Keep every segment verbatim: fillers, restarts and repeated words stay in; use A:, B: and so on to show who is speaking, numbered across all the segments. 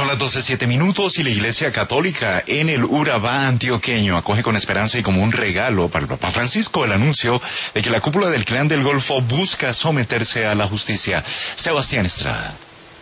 A: Son las doce siete minutos y la Iglesia Católica en el Urabá antioqueño acoge con esperanza y como un regalo para el Papa Francisco el anuncio de que la cúpula del Clan del Golfo busca someterse a la justicia. Sebastián Estrada.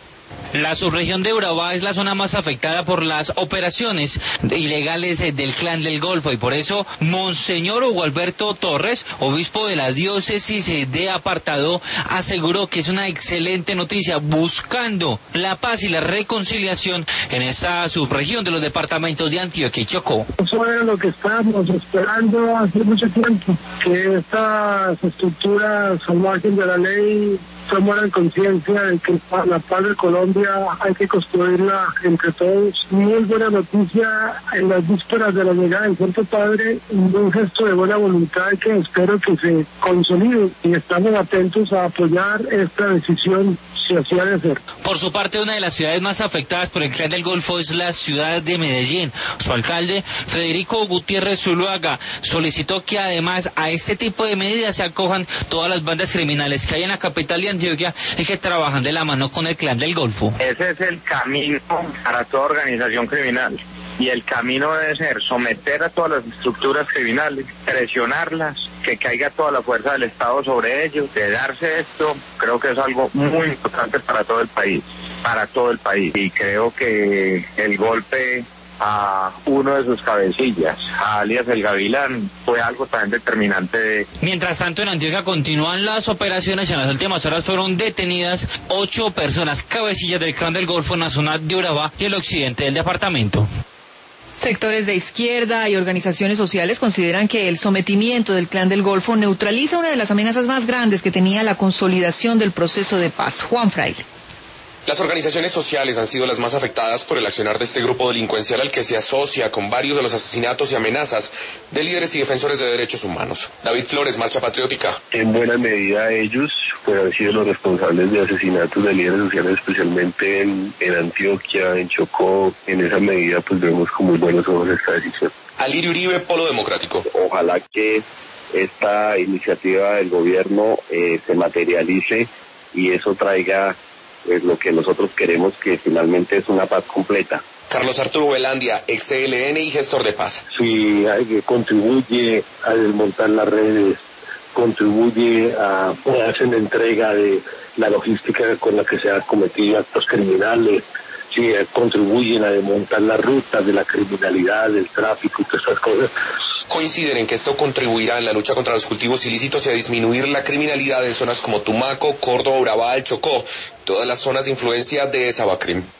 B: La subregión de Urabá es la zona más afectada por las operaciones ilegales del Clan del Golfo y por eso Monseñor Hugo Alberto Torres, obispo de la diócesis de Apartadó, aseguró que es una excelente noticia buscando la paz y la reconciliación en esta subregión de los departamentos de Antioquia y Chocó.
C: Eso era lo que estábamos esperando hace mucho tiempo, que estas estructuras al margen de la ley tomaran conciencia de que la paz de Colombia hay que construirla entre todos. Muy buena noticia en las vísperas de la llegada del Santo Padre, un gesto de buena voluntad que espero que se consolide y estamos atentos a apoyar esta decisión si así ha de ser.
B: Por su parte, una de las ciudades más afectadas por el Clan del Golfo es la ciudad de Medellín. Su alcalde, Federico Gutiérrez Zuluaga, solicitó que además a este tipo de medidas se acojan todas las bandas criminales que hay en la capital de Antioquia y que trabajan de la mano con el Clan del Golfo.
D: Ese es el camino para toda organización criminal. Y el camino debe ser someter a todas las estructuras criminales, presionarlas, que caiga toda la fuerza del Estado sobre ellos. De darse esto, creo que es algo muy importante para todo el país, para todo el país. Y creo que el golpe a uno de sus cabecillas, a alias el Gavilán, fue algo tan determinante. De...
B: Mientras tanto, en Antioquia continúan las operaciones. En las últimas horas fueron detenidas ocho personas cabecillas del Clan del Golfo en la zona de Urabá y el occidente del departamento.
E: Sectores de izquierda y organizaciones sociales consideran que el sometimiento del Clan del Golfo neutraliza una de las amenazas más grandes que tenía la consolidación del proceso de paz. Juan Fraile.
F: Las organizaciones sociales han sido las más afectadas por el accionar de este grupo delincuencial al que se asocia con varios de los asesinatos y amenazas de líderes y defensores de derechos humanos. David Flores, Marcha Patriótica.
G: En buena medida ellos pues, han sido los responsables de asesinatos de líderes sociales, especialmente en, en Antioquia, en Chocó. En esa medida pues vemos con muy buenos ojos esta decisión.
F: Alirio Uribe, Polo Democrático.
G: Ojalá que esta iniciativa del gobierno eh, se materialice y eso traiga es lo que nosotros queremos, que finalmente es una paz completa.
F: Carlos Arturo Velandia, ex C L N y gestor de paz.
G: Sí, contribuye a desmontar las redes, contribuye a hacer la entrega de la logística con la que se han cometido actos criminales, sí, contribuyen a desmontar las rutas de la criminalidad, del tráfico y todas esas cosas.
F: Coinciden en que esto contribuirá en la lucha contra los cultivos ilícitos y a disminuir la criminalidad en zonas como Tumaco, Córdoba, Urabá, el Chocó, todas las zonas de influencia de Sabacrim.